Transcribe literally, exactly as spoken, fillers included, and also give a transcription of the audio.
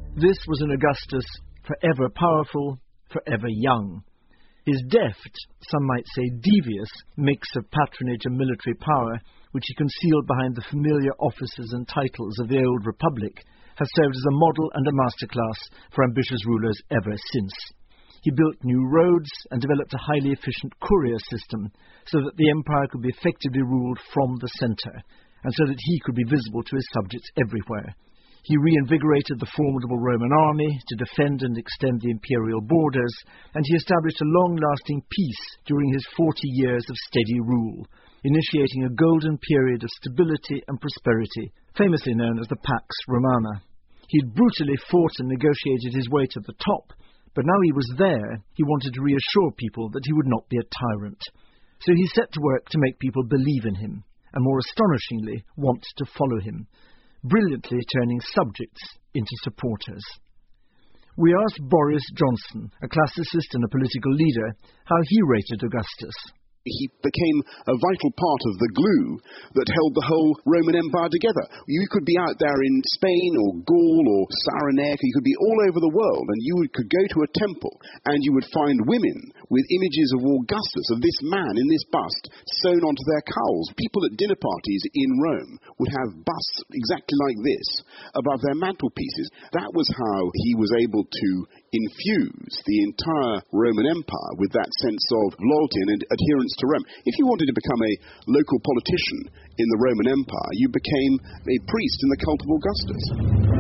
This was an Augustus forever powerful, forever young. His deft, some might say devious, mix of patronage and military power, which he concealed behind the familiar offices and titles of the old republic, has served as a model and a masterclass for ambitious rulers ever since. He built new roads and developed a highly efficient courier system so that the empire could be effectively ruled from the centre, and so that he could be visible to his subjects everywhere. He reinvigorated the formidable Roman army to defend and extend the imperial borders, and he established a long-lasting peace during his forty years of steady rule, initiating a golden period of stability and prosperity, famously known as the Pax Romana. He had brutally fought and negotiated his way to the top, but now he was there, he wanted to reassure people that he would not be a tyrant. So he set to work to make people believe in him, and more astonishingly, want to follow him, brilliantly turning subjects into supporters. We asked Boris Johnson, a classicist and a political leader, how he rated Augustus. He became a vital part of the glue that held the whole Roman Empire together. You could be out there in Spain or Gaul or Cyrenaica, you could be all over the world, and you would, could go to a temple and you would find women with images of Augustus, of this man in this bust, sewn onto their cowls. People at dinner parties in Rome would have busts exactly like this above their mantelpieces. That was how he was able to infuse the entire Roman Empire with that sense of loyalty and adherence to Rome. If you wanted to become a local politician in the Roman Empire, you became a priest in the cult of Augustus.